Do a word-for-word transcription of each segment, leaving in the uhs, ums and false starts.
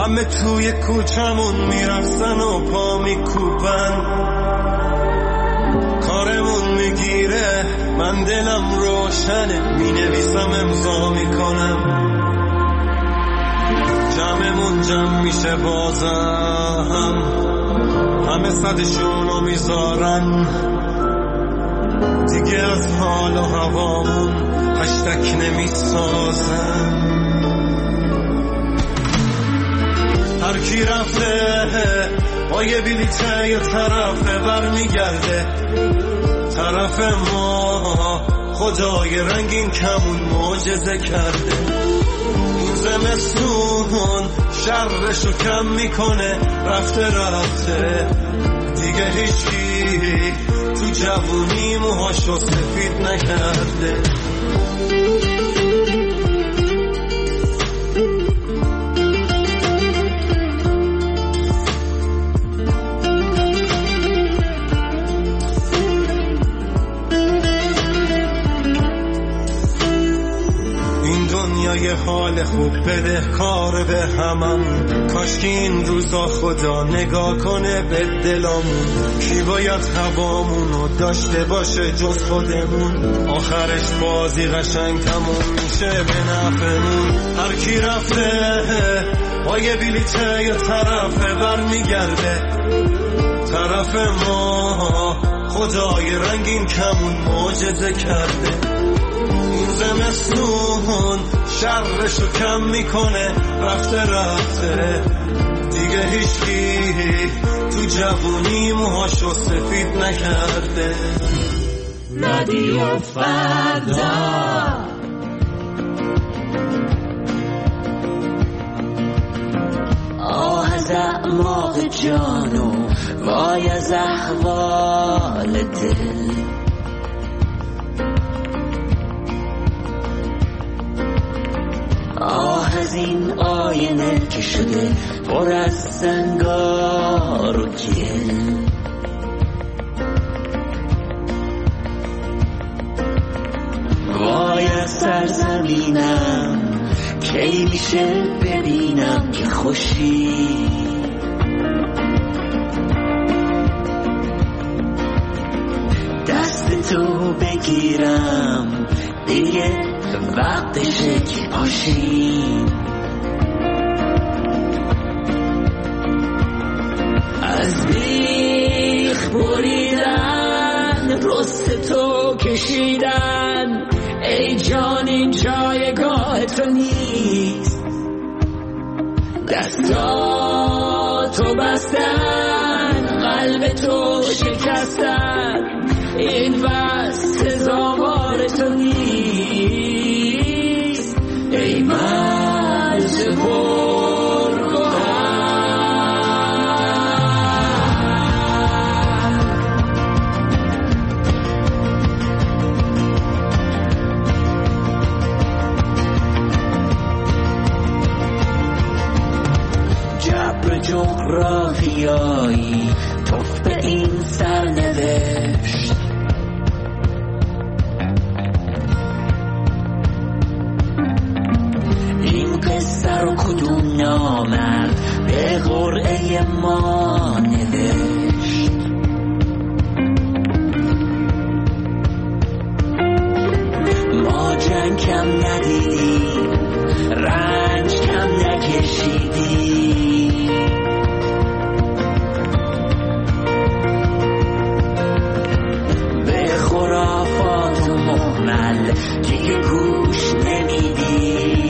همه توی کوچمون میرقصن و پا میکوبن، کارمون میگیره من دلم روشنه، مینویسم امضا میکنم، جمعمون جمع میشه بازم، همه صدشونو میذارن، دیگه از حال و هوامون هشتک نمیسازن. هر کی رفته با یه بلیته یه طرفه برمیگرده، طرف ما خدای رنگین کمون معجزه کرده. این زمستون شرشو کم میکنه، رفته رفته دیگه هیچی تو جوونی موهاشو سفید نکرده. یه حال خوب بده کار به همم، کاش که این روزا خدا نگاه کنه به دلامون. کی باید هوامونو داشته باشه جز خودمون، آخرش بازی قشنگ تموم میشه به نفعمون. هر کی رفته با یه بلیته یه طرفه برمیگرده، طرف ما خدای رنگین کمون معجزه کرده. این زمستون شرشو کم میکنه، رفته رفته دیگه هیچکی تو جوونی موهاشو سفید نکرده. رادیو فردا آه از اعماق جانو وای از احوال دل، آه از این آینه که شده پر از سنگار و گل. وای از سرزمینم کی میشه ببینم که خوشی، دست تو بگیرم دیگه وقتشه که پاشیم. از بیخ بریدن رست تو کشیدن، ای جان این جایگاه تو نیست، دستاتو بستن قلب تو شکستن، این وقت زاوار تو نیست، ای مرز پرگوهر. جبر جغرافیایی توف به این سرنوشت، سر و کدوم نامرد به قرعه ما نوشت. ما جنگ کم ندیدیم، رنج کم نکشیدیم، به خرافات و مهمل دیگه گوش نمیدیم.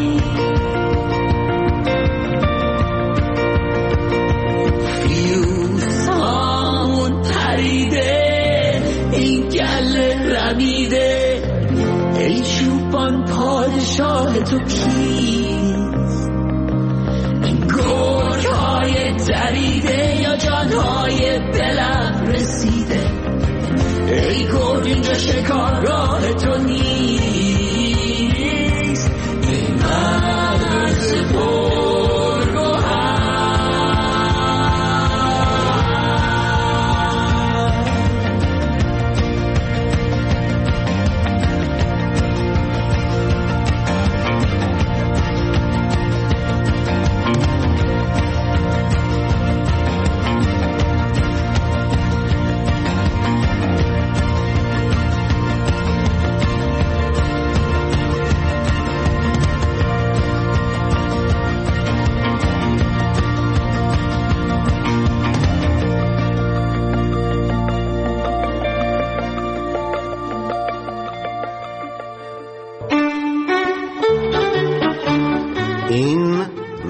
ای چوبان پادشاه تو کیست؟ این گرگ های دریده یا جان های دلم رسیده؟ ای گرگ اینجا شکارگاه تو نیست، ای مرز پرگوهر.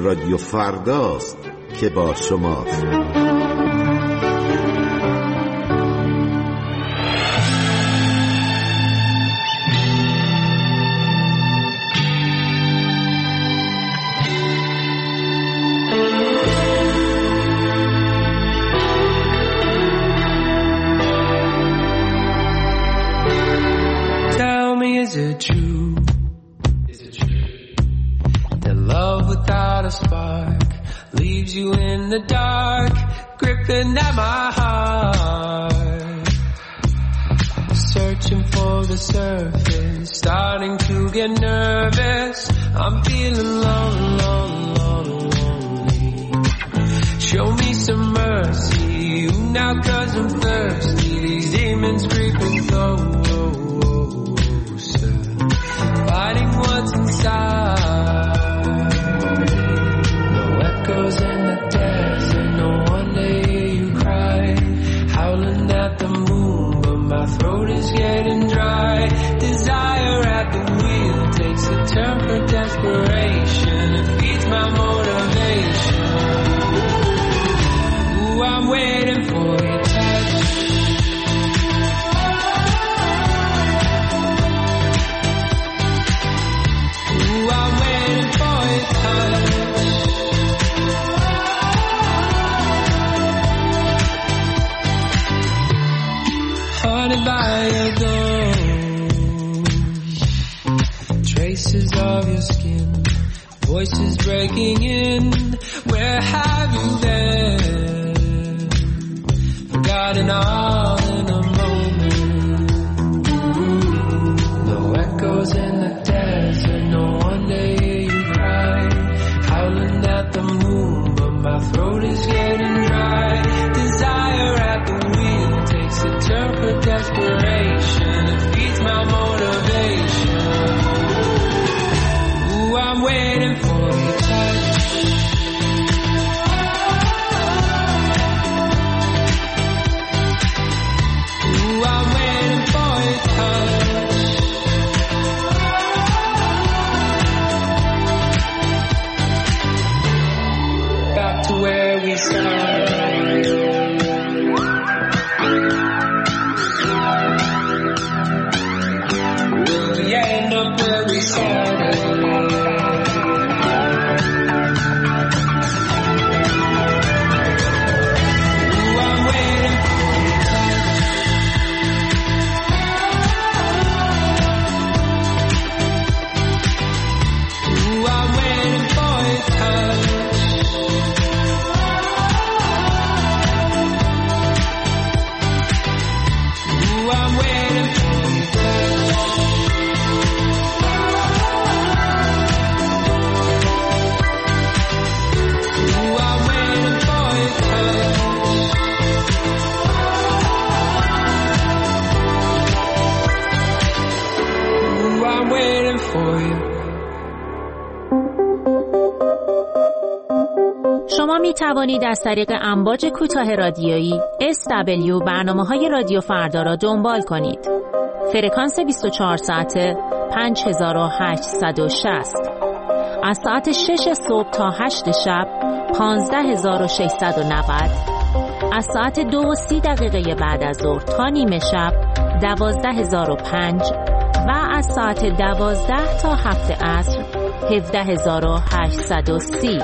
رادیو فرداست که با شماست. Is it true? Is it true that love without a spark leaves you in the dark, gripping at my heart, searching for the surface, starting to get nervous. I'm feeling lonely, lonely, lonely, lonely. Show me some mercy, you now 'cause I'm thirsty. These demons creeping low. Fighting what's inside. No echoes in the desert. No wonder you cry. Howling at the moon, but my throat is getting dry. Desire at the wheel takes a turn for desperation. It feeds my motivation. Ooh, I'm waiting for your touch. Haunted by your ghost, traces of your skin, voices breaking in. Where have you been? Forgotten all in a moment. No echoes in the desert. No wonder you cry. Howling at the moon, but my throat is getting dry. Desire at the wheel takes a turn for desperation. It feeds my motivation. Ooh, I'm waiting for your touch. Ooh, I'm waiting for your touch. Back to where we started. شما می توانید از طریق امواج کوتاه رادیویی اس دبلیو برنامه‌های رادیو فردا را دنبال کنید. فرکانس بیست و چهار ساعته پنج هزار و هشتصد و شصت. از ساعت شش صبح تا هشت شب پانزده هزار و ششصد و نود. از ساعت دو و سی دقیقه بعد از ظهر تا نیمه شب دوازده هزار و پنج و از ساعت دوازده تا هفت عصر هفده هزار و هشتصد و سی.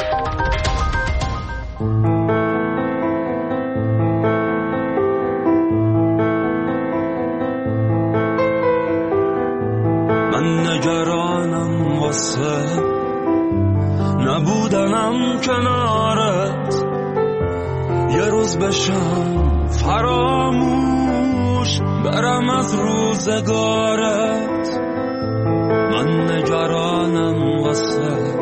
نگرانم واسه نبودنم کنارت، یه روز بشم فراموش برم از روزگارت. من نگرانم واسه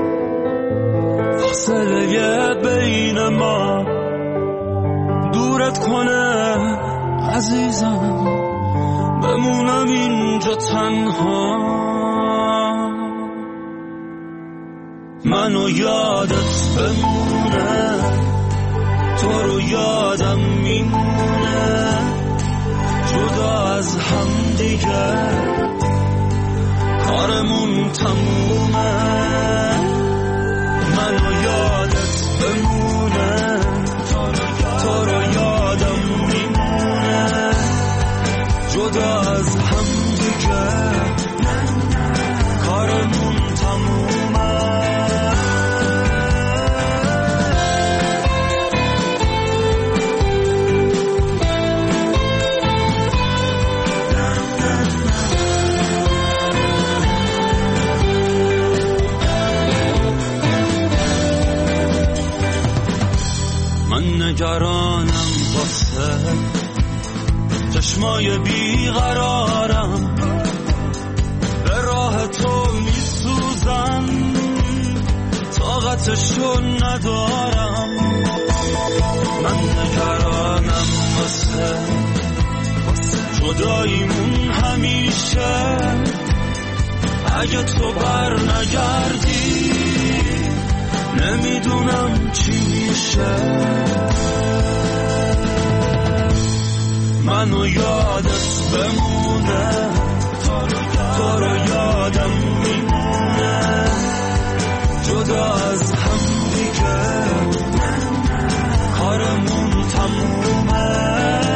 فاصله بین ما دورت کنه عزیزم، بمونم اینجا تنها. منو یادت بمونه، تو رو یادم میمونه، جدا از هم دیگه کارمون تمومه. منو چشمای بیقرارم به راه تو میسوزن، طاقتشو ندارم. من نگرانم واسه جداییمون همیشه، اگه تو بر نگردی نمیدونم چی میشه. منو یادت بمونه، تو رو یادم میمونه، جدا از هم دیگه کارمون تمومه.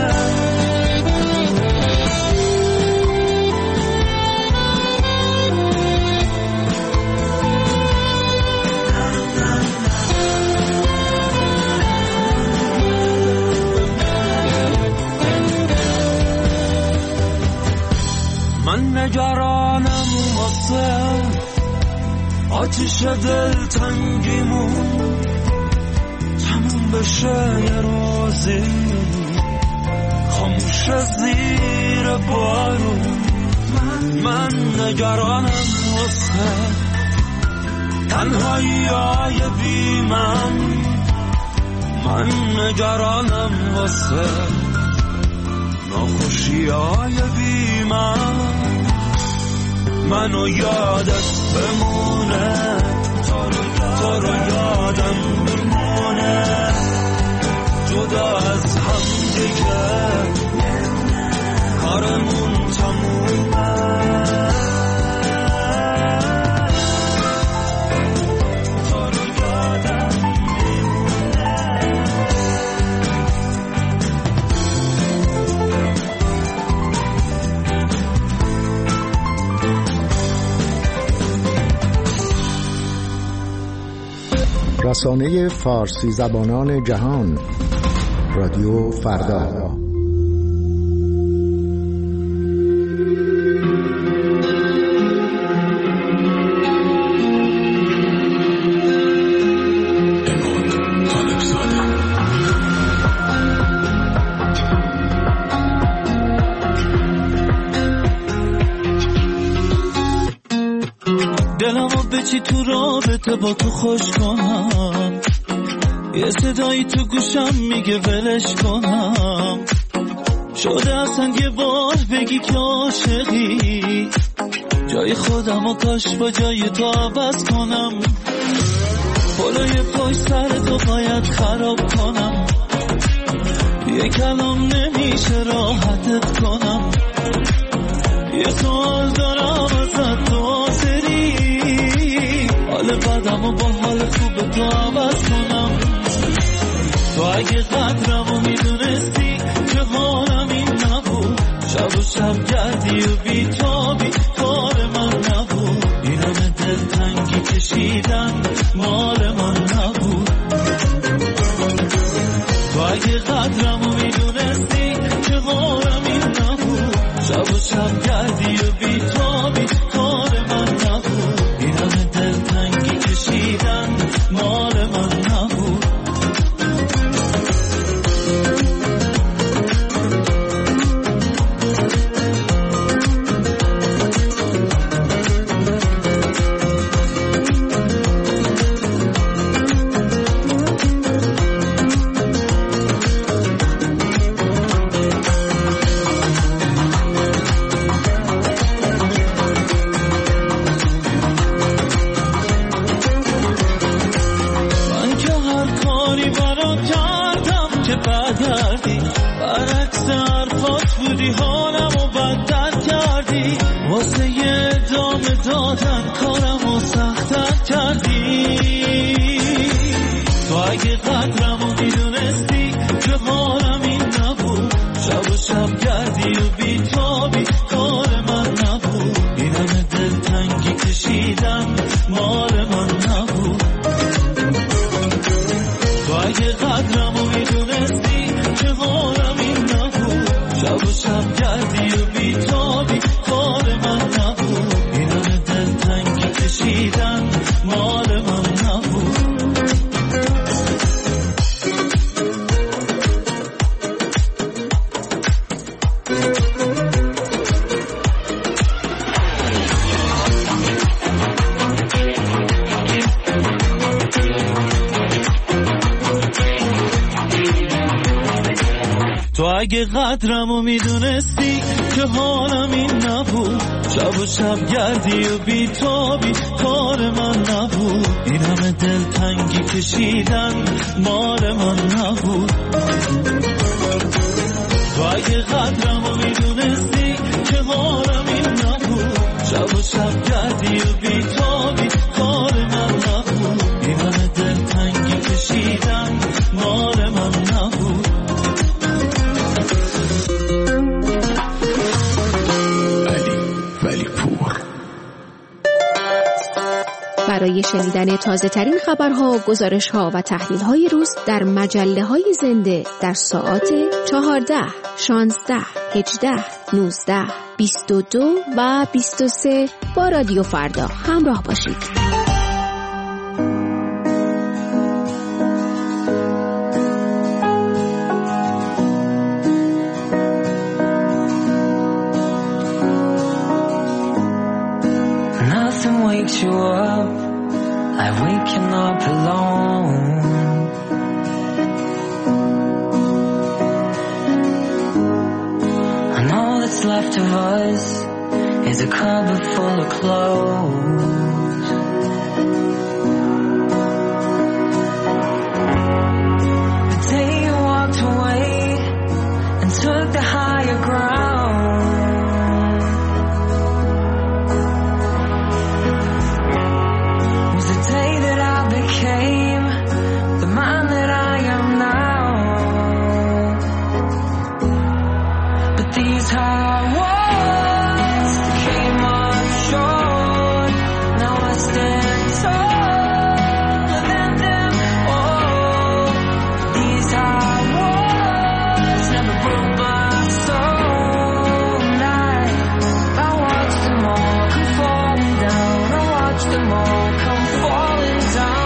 من نگرانم واسه آتیش دل تنگیمون تموم بشه یه روزی، خاموش زیر بارون. من, من نگرانم واسه تنهایی های بی من، من نگرانم واسه ناخوشی های بی من. منو یادت بمونه، تو رو یادم میمونه، جدا از هم دیگه کارمون تمومه. رسانه فارسی زبانان جهان، رادیو فردا. دلمو به چی تو رابطه با تو خوش کنم، یه صدایی تو گوشم میگه ولش کنم. شده اصلا یه بار بگی که عاشقی، جای خودم و کاش با جای تو عوض کنم. بالای پای سر تو باید خراب کنم، یه کلام نمیشه راحتت کنم. یه سوال دارم ازت تو حاضری، حال بدم و با حال خوب تو عوض کنم. تو اگه قدرمو میدونستی که حالم این نبود، شب و شب گردی و بیتابی کار من نبود. این همه دلتنگی کشیدن مال من نبود. تو اگه قدرمو میدونستی که حالم این نبود، شب و شب گردی و بیتابی کار من نبود. این همه دلتنگی کشیدن مال من نبود. برعکس حرفات بودی حالمو بدتر کردی، واسه یه ادامه دادن کارمو سخت‌تر کردی. تو اگه قدرمو میدونستی که حالم این نبود، شب و شب گردی و بیتابی کار من نبود. این همه دلتنگی کشیدن مال من نبود. تو اگه قدرمو میدونستی که حالم این نبود، شب و شب گردی و بیتابی کار من نبود. این همه دلتنگی کشیدن مال من نبود. اگه قدرمو میدونستی که حالم این نبود، شب و شب گردی و بیتابی کار من نبود، این همه دلتنگی کشیدن مال من نبود. تو اگه قدرمو میدونستی که حالم این نبود، شب و شب گردی و بیتابی کار من نبود، این همه دلتنگی کشیدن مال من نبود. برای شنیدن تازه ترین خبرها، گزارشها و تحلیل های روز در مجله های زنده در ساعات چهارده، شانزده، هجده، نوزده، بیست و دو و بیست و سه با رادیو فردا همراه باشید. Wakes you up, like waking up alone. And all that's left of us is a cupboard full of clothes. The day you walked away and took the higher ground, the man that I am now. But these hard words came up short. Now I stand taller than them all. These hard words never broke my soul. I, I watched them all come falling down. I watched them all come falling down.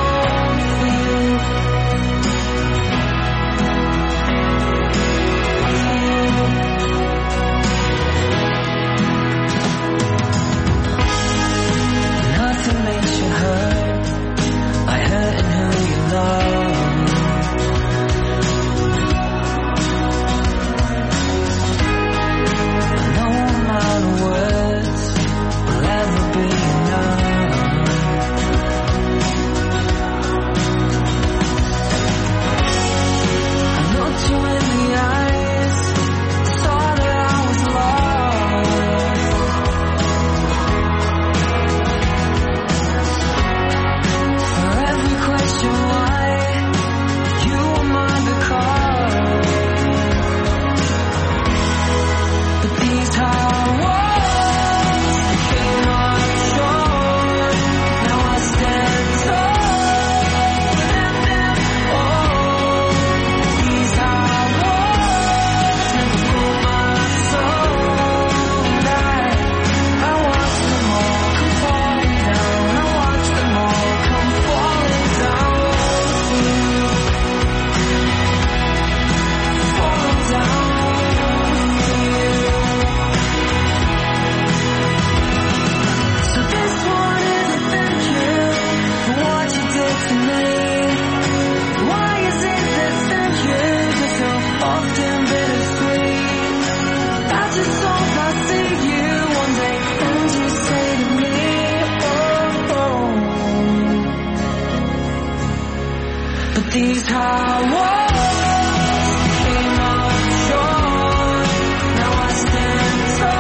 These hard walls came up short. Now I stand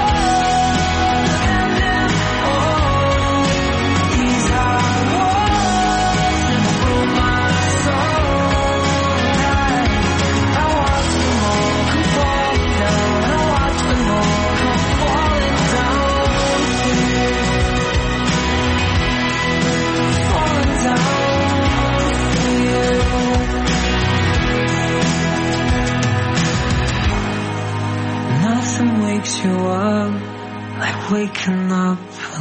taller than them all. These hard walls never broke my soul. I, I watched them all come falling down. I watched them all come falling down. Falling down. Nothing wakes you up like waking up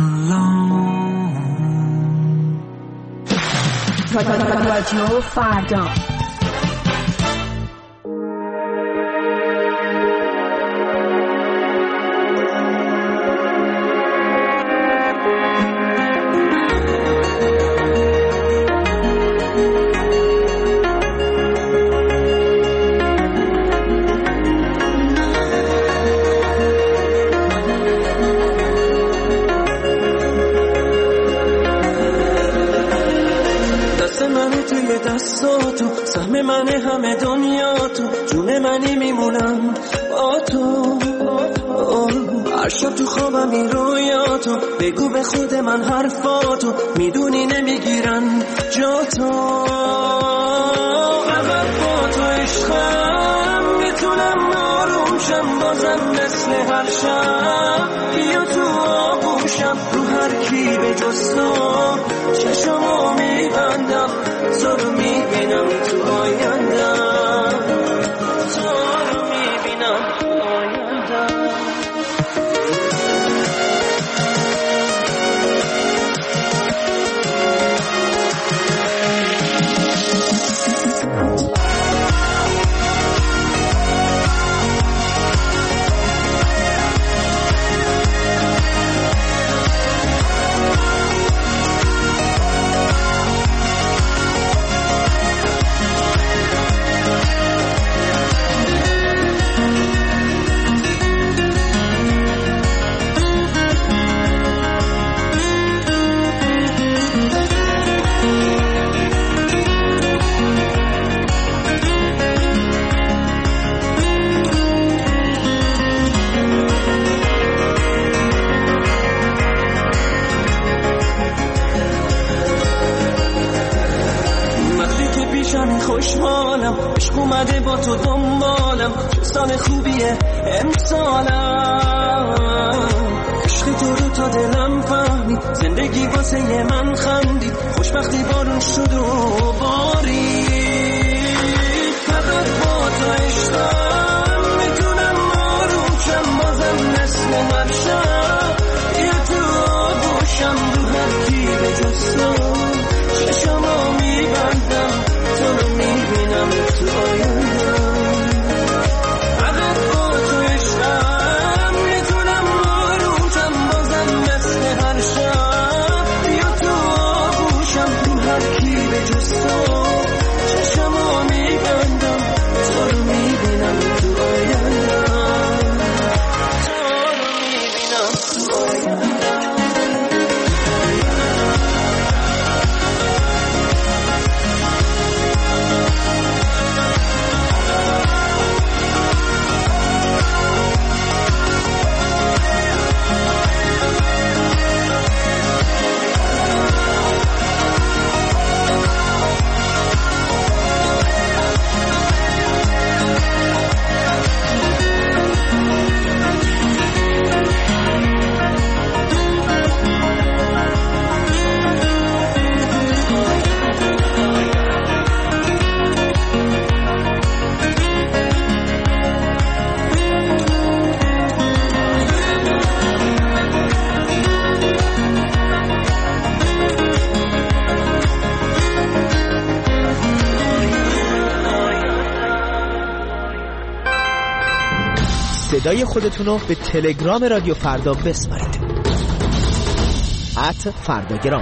alone. رادیو فردا. شب تو خوابم این رویاتو، بگو به خود من حرفاتو، میدونی نمیگیرن جا تو. اگر با تو عشقم میتونم آروم شم، بازم مثل هر شب بیا تو آغوشم. رو هر کی به جز تو چشمو میبندم، تو رو میبینم تو آیندم، تو رو میبینم تو آیندم. خوشحالم عشق اومده با تو دنبالم، سال خوبیه امسالم. عشق تو رو تا دلم فهمید، زندگی واسه من خندید، خوشبختی بارون شد و بارید. فقط با تو عشقم میتونم آروم شم، بازم مثل هر شب بیا تو آغوشم. رو هر کی به جز تو چشمو میبندم، تو رو میبینم تو آیندم. اگر با تو عشقم میتونم آرومشم، بازم مثل هر شب بیا تو آغوشم. رو هر کی به جز تو چشمو میبندم، تو رو میبینم تو آیندم، تو رو میبینم تو آیندم. صدای خودتون رو به تلگرام رادیو فردا بسپارید. ات فرداگرام.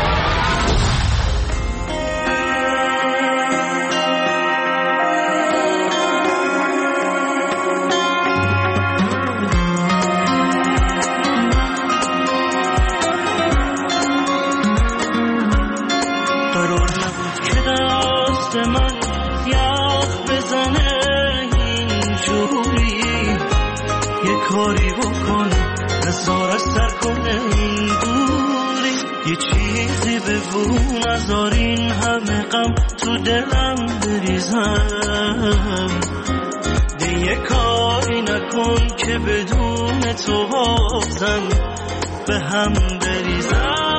قرار نبود که دست من یخ بزنه اینجوری، یه کاری بکن نزارش سر کنه این دوری. یه چیزی بگو نزار این همه غم تو دلم بریزم. ده یه کاری نکن که بدون تو بازم به هم بریزم.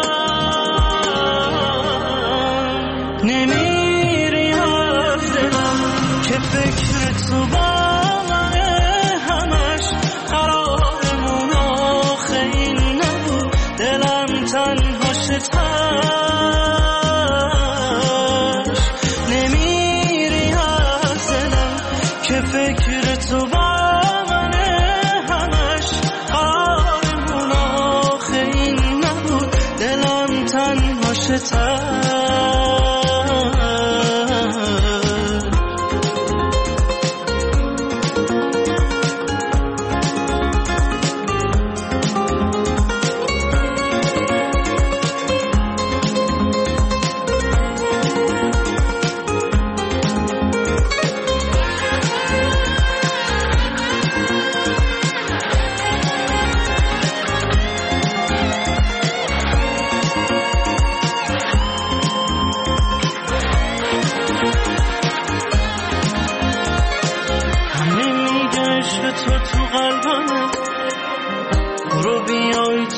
نمیری از دلم که فکر تو با نمیری از دلم که فکر تو با منه، همش قرارمون آخه این نبود، دلم تنها شتر.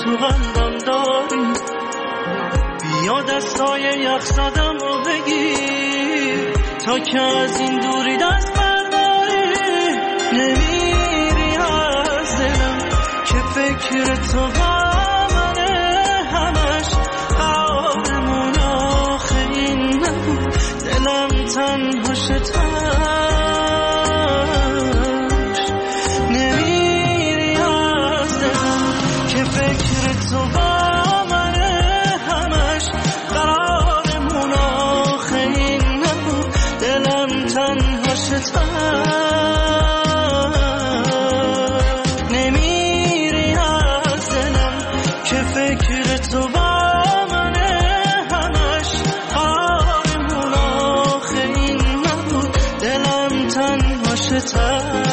تو قلبم داری، بیا دستای یخ زدم رو بگیر تا که از این دوری دست برداری. نمیری از دلم که فکر تو با منه، همش قرارمون آخه این نبود، دلم تنها شتاش. نمیری از دلم که فکر تو با منه، همش قرارمون آخه این نبود، دلم تنها شتاش. نمیری از دلم که فکر تو با منه، همش قرارمون آخه این نبود، دلم تنها شتاش.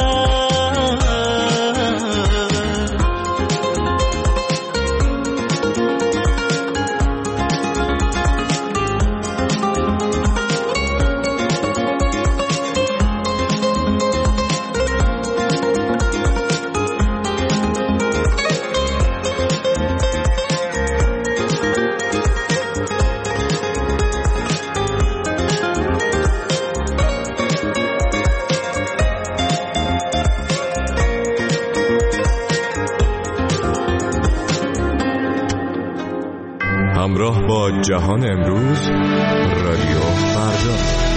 همراه با جهان امروز، رادیو فردا.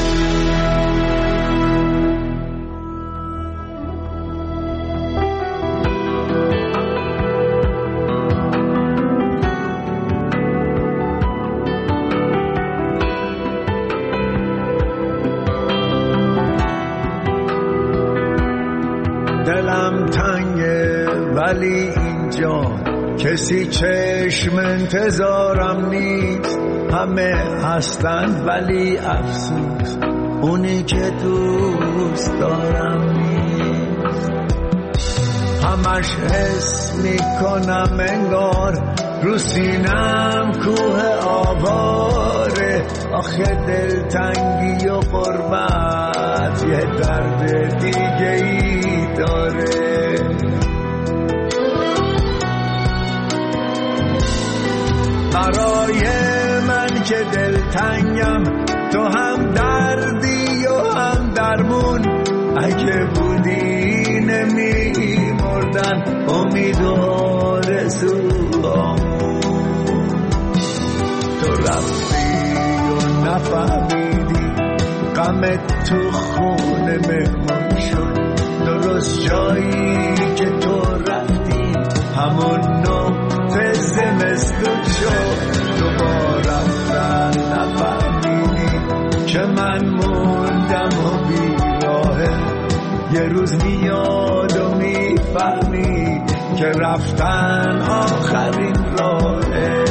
دلم تنگه ولی اینجا کسی چشم انتظارم نیست، همه هستن ولی افسوس اونی که دوست دارم نیست. همش حس میکنم انگار رو سینم کوه آواره، آخه دلتنگی و غربت یه درد دیگه ای داره. برای من که دلتنگم تو هم دردی و هم درمون، اگه بودی نمی مردن امید و آرزوامون. تو رفتی و نفهمیدی غمت تو خونه مهمون شد، درست جایی که تو رفتی همون نقطه زمستون شد. تو با رفتن نفهمیدی که من موندم و بیراهه، یه روز میاد و میفهمی که رفتن آخرین راهه.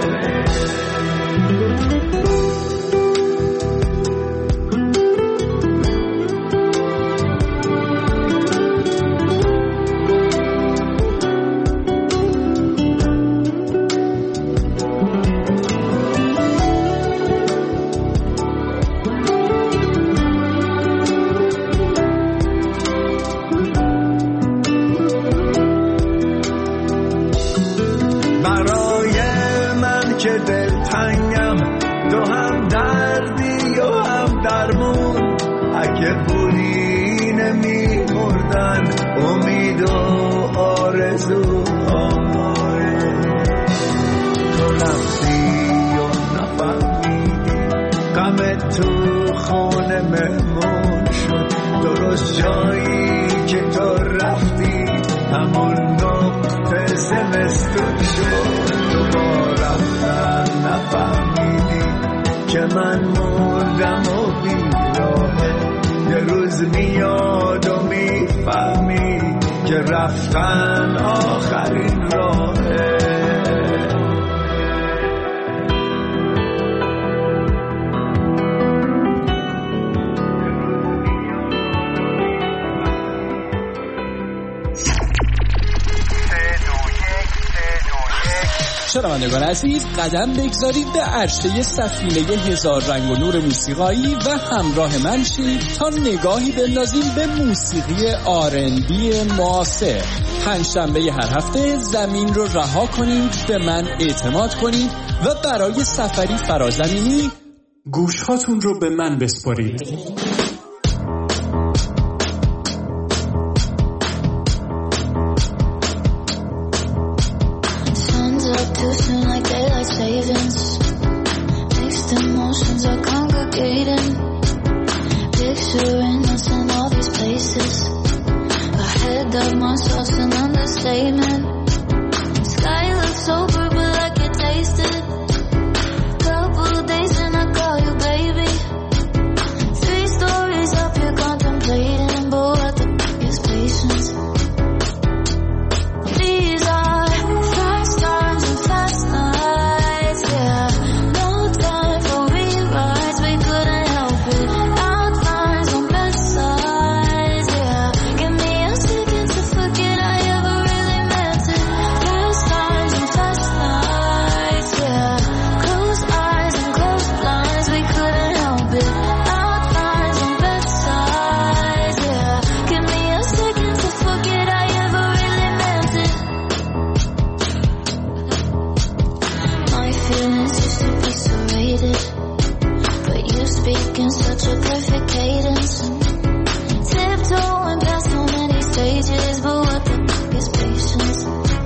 رفتن آخرین راهه. شنوندگان عزیز، قدم بگذارید به عرشه سفینه هزار رنگ و نور موسیقایی و همراه من شید تا نگاهی بندازیم به موسیقی آر ان بی معاصر. پنجشنبه هر هفته زمین رو رها کنید، به من اعتماد کنید و برای سفری فرازمینی گوشهاتون رو به من بسپارید. Of myself's an understatement. Sky looks sober, but like it tasted. Couple days and I call you baby. Three stories up, you're contemplating, but what the f*** is patience? These are fast times and fast nights, yeah. No time for rewrites, we couldn't help it. Outlines on bed sides, yeah. Give me a second to forget I ever really meant it. Fast times and fast nights, yeah. Closed eyes and closed blinds, we couldn't help it. Outlines on bed sides, yeah. Give me a second to forget I ever really meant it. My feelings used to be serrated, but you speak in such a perfect cadence. Tiptoeing past so many stages, but what the f*** is patience?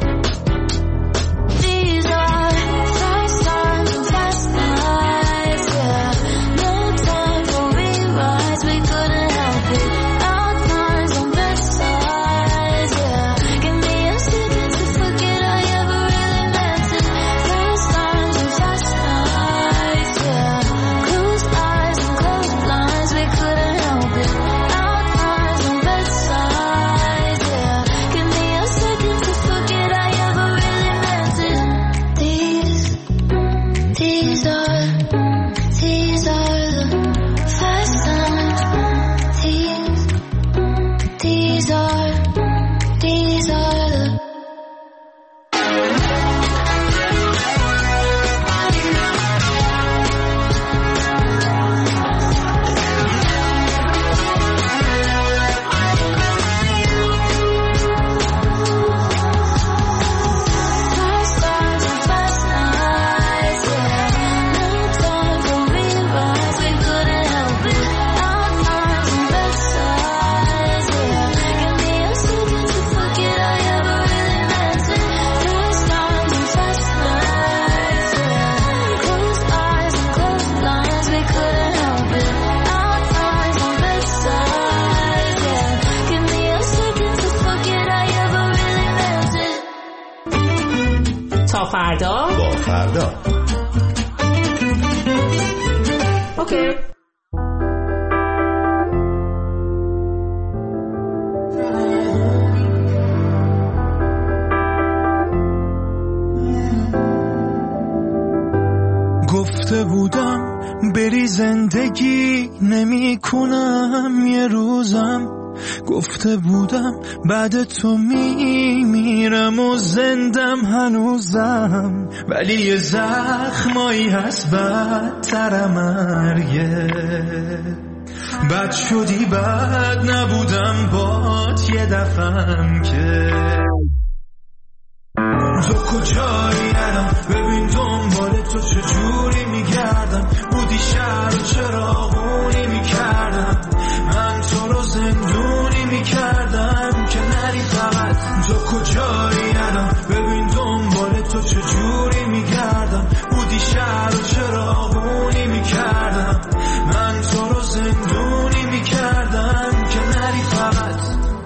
These are fast times and fast nights, yeah. No time for rewrites, we couldn't help it. Outlines on bed sides, yeah. Give me a second to forget I ever really meant it. Fast times and fast nights, yeah. Closed eyes and closed blinds, we couldn't help it. Outlines on bed sides, yeah. Give me a second to forget I ever really meant it. These, these are, these are the fast times. These, these are, these are the fast times and fast nights, yeah. No time for rewrites, we couldn't help it. Outlines on bed sides, yeah. Give me a second to forget I ever really meant it. Fast times and fast nights, yeah. Closed eyes and closed blinds, we couldn't help it. Outlines on bed sides, yeah. Give me a second to forget I ever really meant it. تا فردا. با فردا. اوکی. گفته بودم بری زندگی نمی کنم یه روزم، گفته بودم بعد تو می میرم و زندم هنوزم، ولی یه زخمایی هست بدتر مرگه. بد شدی بد نبودم بات یه دفعم که تو کجایی الان ببین دنبال تو چجوری میگردم، بودی شهر و چراغونی میکردم، من تو رو زندونی میکردم که نری فقط. تو کجایی الان ببین دنبال تو چجوری میگردم، بودی شهر و چراغونی میکردم، من تو رو زندونی میکردم که نری فقط.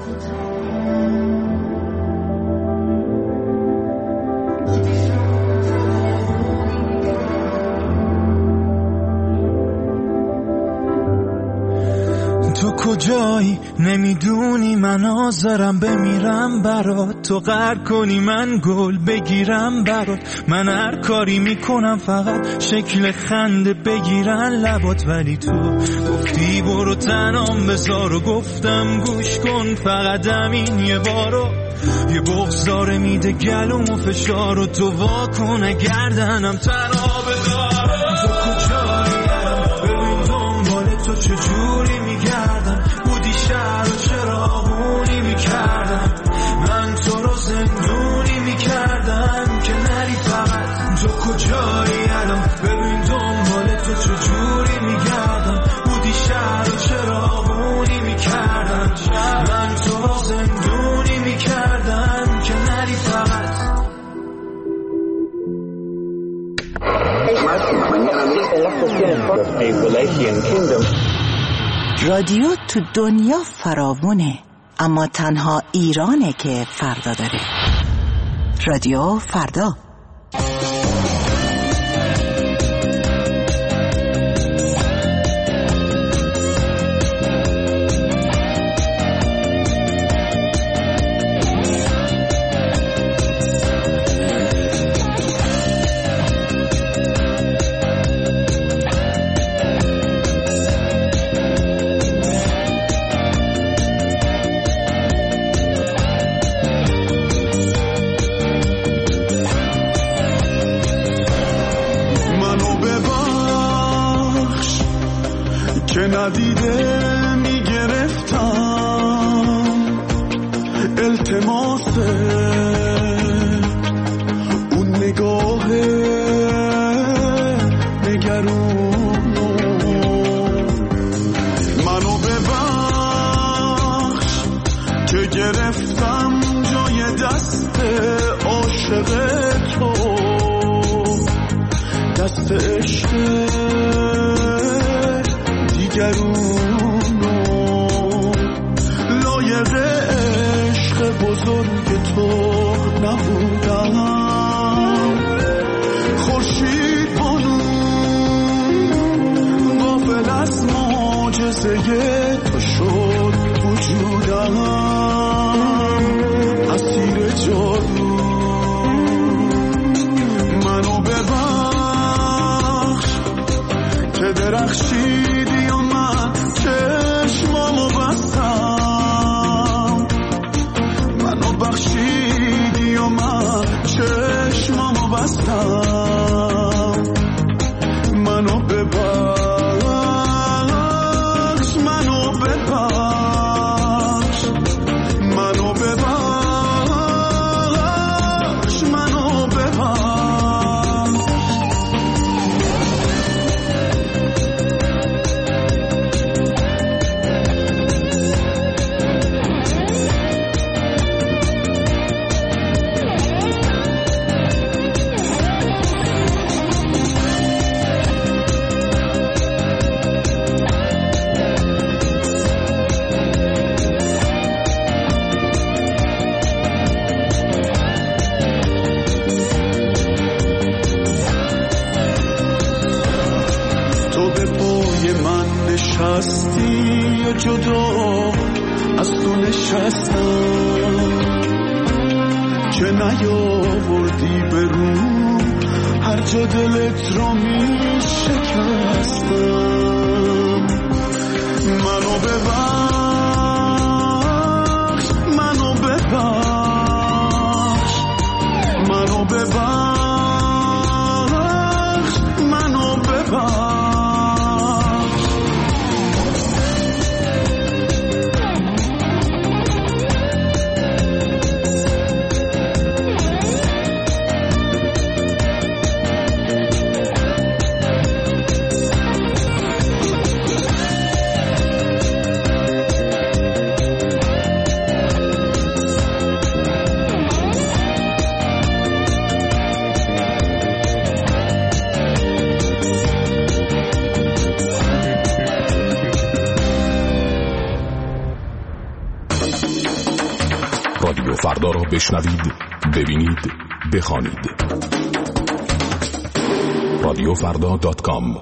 تو کجایی نمیدونی من آزارم بمیرم برات، تو غر کنی من گل بگیرم برات، من هر کاری میکنم فقط شکل خنده بگیرن لبات، ولی تو گفتی برو تنام بذار و گفتم گوش کن فقط همین یه بارو، یه بغضاره میده گلوم و فشار و تو وا کن گردنم تنها بذار. تو کجایی ببین دنبال تو چجوری میگردم، بودی شهر و چراغونی میکردم، من تو رو کجایی الان ببین دنبال تو چجوری میگردم بودی شهر و چراغونی میکردم من تو را زندونی میکردم که نری فقط رادیو تو دنیا فراوونه، اما تنها ایرانه که فردا داره. رادیو فردا. ندیده میگرفتم التماس اون نگاه نگرون منو ببخش که گرفتم جای دست عاشق تو دست عشق دیگرونو لایق عشق بزرگ تو نبودم خورشید بانو غافل از معجزه تو شد وجودم اسیر جادو منو ببخش که درخشیدی و من چشمامو بستم منو بخشیدی و من چشمامو بستم منو ببخش منو ببخش منو ببخش منو ببخش نشستی و جدا از تو نشستم که نیاوردی برون هر جا دلت رو می شکستم منو ببخش منو ببخش منو ببخش منو ببخش رادیو فردا را بشنوید، ببینید، بخوانید. رادیو فردا دات کام.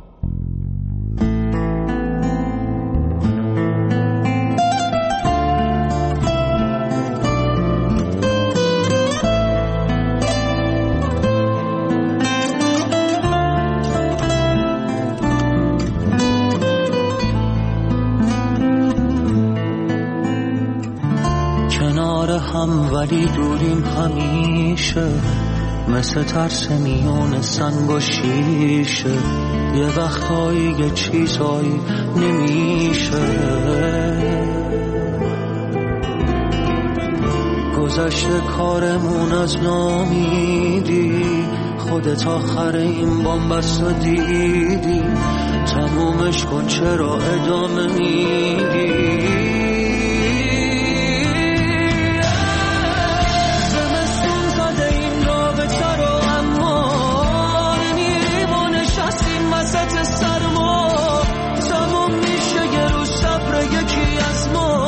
هم ولی دوریم همیشه مثل ترس میون سنگ و شیشه یه وقتایی یه چیزایی نمیشه گذشته کارمون از نامیدی خودت آخر این بامبست رو دیدی، تمومش کن چرا ادامه میدی؟ زمستون زده این رابطه رو اما نمیریم و نشستیم وسط سرما، تموم میشه یه روز صبر یکی از ما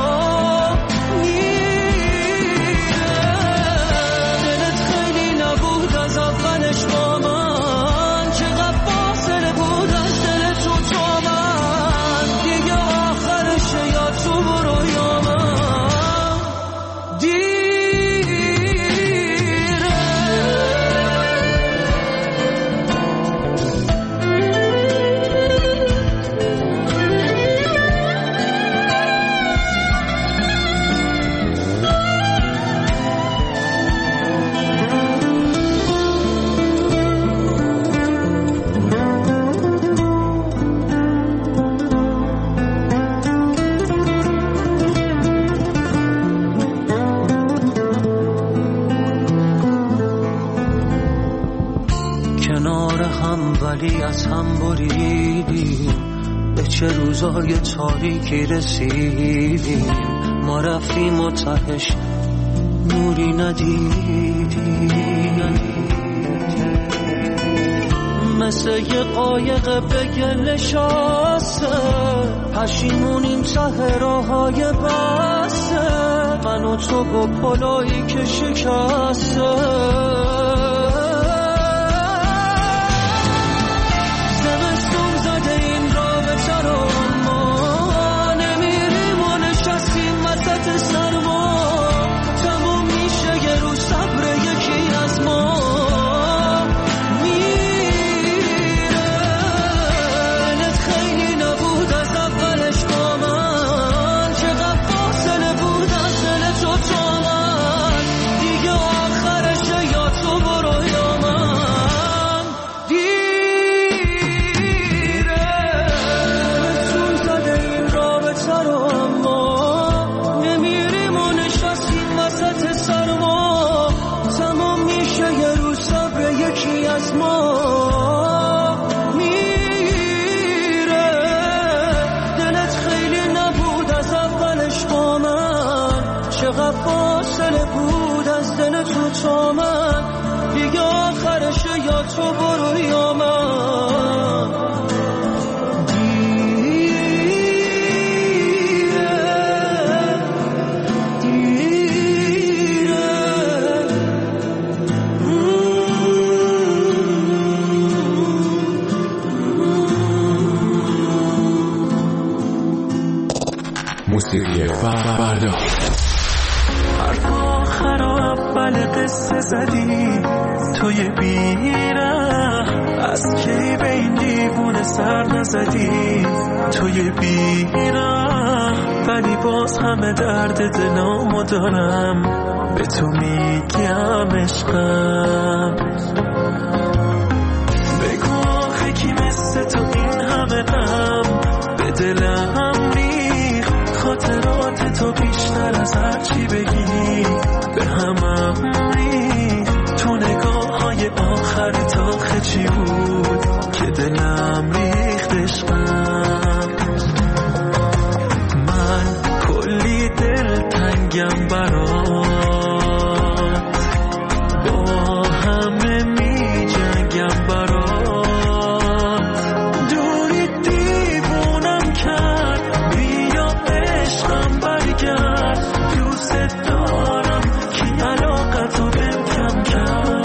از هم بریدیم، به چه روزای تاریکی رسیدیم، ما رفتیم و تهش نوری ندیدیم، مثل یه قایق به گل نشسته، پشیمونیم ته راههای بسته، من و تو با پلایی که شکسته، تو برو یا من دیره دیره موسیقی فردا حرف آخر و اول قصه زدی توی بیره، از کی به این دیوونه سر نزدی توی بیره، ولی باز همه درد دلامو دارم به تو میگم عشقم، بگو آخه کی مثل تو این همه غم به دلم ریخ، خاطرات تو بیشتر از هر چی بگی به همم ریخ، تو نگاه های آخر تا چی بود که دلم ریخت عشقم، من کلی دل تنگم برات، با همه می جنگم برات، دوری دیوونم کرد بیا عشقم برگرد، دوست دارم کی علاقتو بهم کم کرد،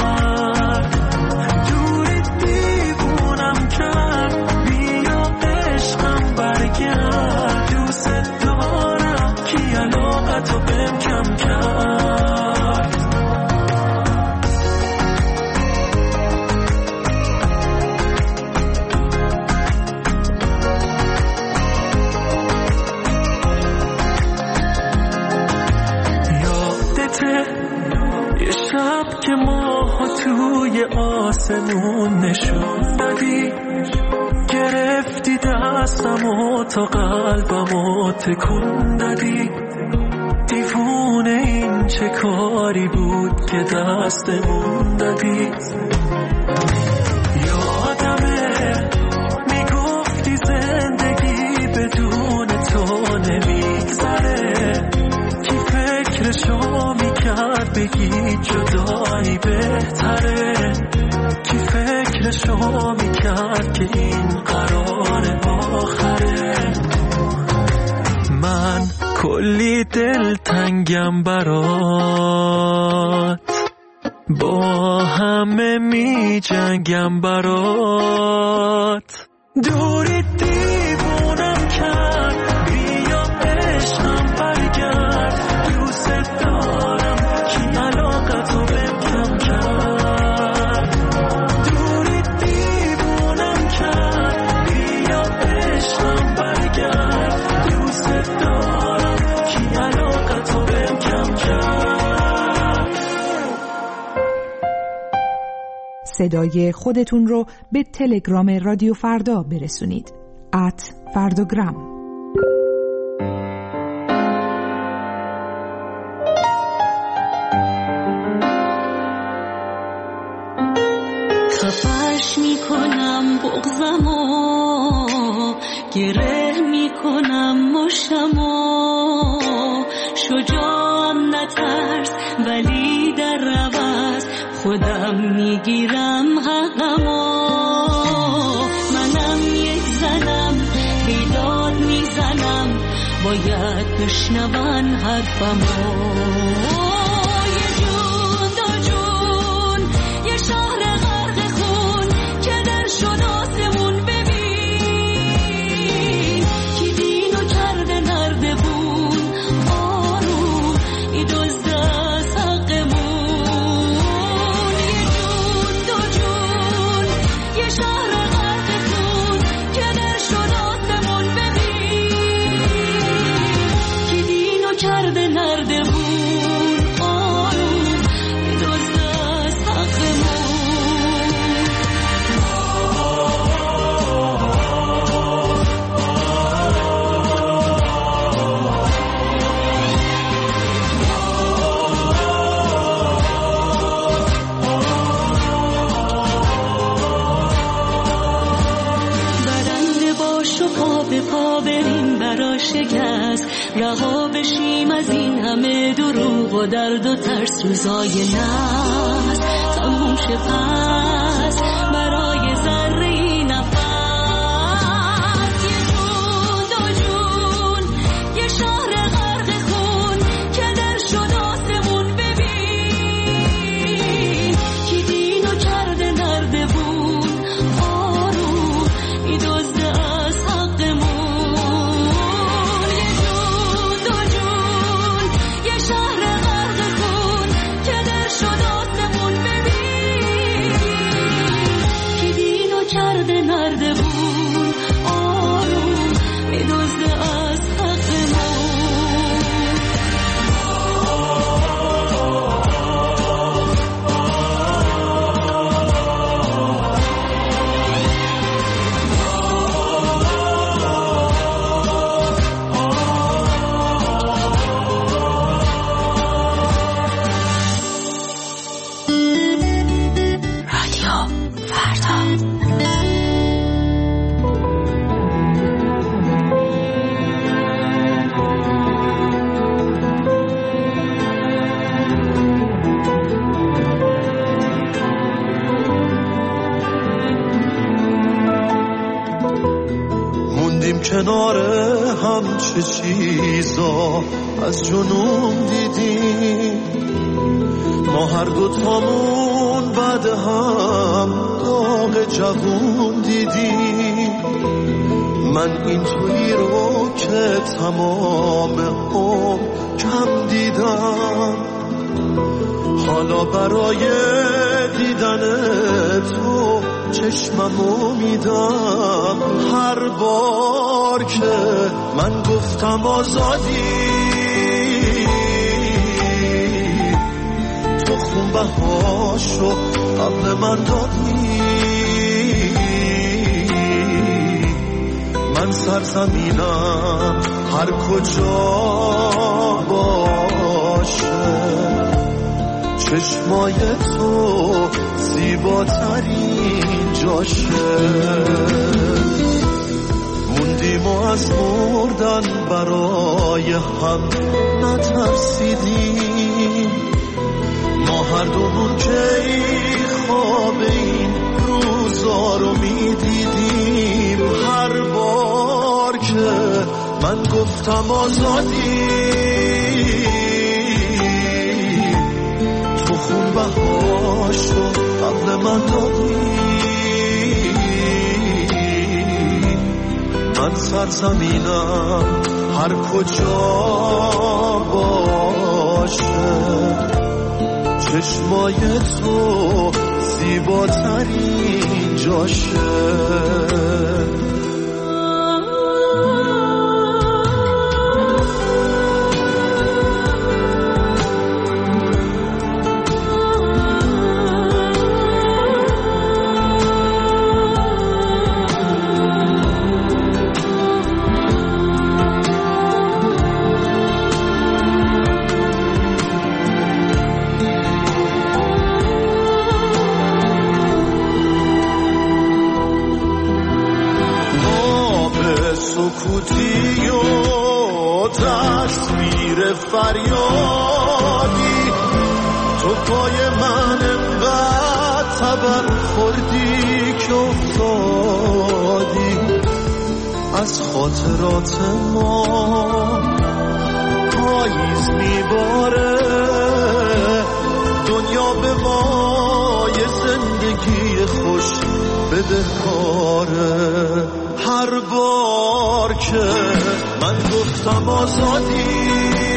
تو بهم کم کرد، یادته یه شب که ماها توی آسمون نشون دادی، گرفتی دستم و تا قلبم و تکون دادی، دیوونه این چه کاری بود که دستمون دادی. یادمه میگفتی زندگی بدون تو نمیگذره، کی فکرشو میکرد بگی جدایی بهتره، کی فکرشو میکرد که این قرار آخره. من کلی دل تنگم برات، با همه می جنگم برات، دوری دیوونم کرد، بیا عشقم برگرد، دوست دارم کی علاقتو بهم کم کرد، دوری دیوونم کرد، بیا عشقم برگرد، دوست دارم کی علاقتو بهم کم کرد. صدای خودتون رو به تلگرام رادیو فردا برسونید. ات فرداگرام. خفش میکنم بغضمو، گره میکنم مشتمو، شجاعم نترس ولی در عوض خودم میگیرم حقمو. منم یک زنم بیداد میزنم، باید بشنون حرفمو. یه جون دو جون یه شهر غرق خون که در شد آسمون، ببین کی دینو کرده نردبون، آروم ای دزده از حقمون. شکست رها بشیم از این همه دروغ و درد و ترس، روزای ناز تموم شه پس برای ذره نفس. یه جون دو جون یه شهر غرق خون که در شد آسمون، ببین کی دینو کرده نردبون، آروم ای دزده از حقمون. کنار هم چه چیزا از جنون دیدیم، ما هر دو تامون بعد هم داغ جوون دیدیم. من این تویی رو که تمام عمر کم دیدم، حالا برای دیدن تو چشممو میدم. هر بار که من گفتم آزادی، تو خونبهاشو قبل من دادی. من سرزمینم هر کجا با باشه، چشمای تو زیباترین جاشه. موندیم و از مردن برای هم نترسیدیم، ما هر دومون کی خواب این روزا رو میدیدیم. هر بار که من گفتم آزادی، تو خون بهاش رو قبل من دادی. من سرزمینم هر کجا باشه، چشمای تو زیباترین جاشه. سکوتی و تصویر فریادی، تو پای من انقدر تبر خوردی که افتادی. از خاطرات ما پاییز میباره، دنیا به ما یه زندگی خوش بدهکاره. هر بار که من گفتم آزادی،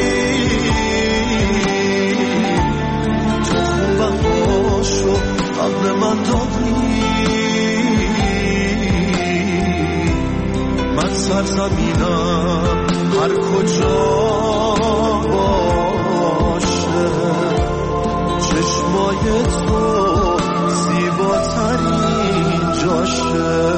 تو خوبم باشو قبل من دادی. من سرزمینم هر کجا باشه، چشمای تو زیباترین جاشه.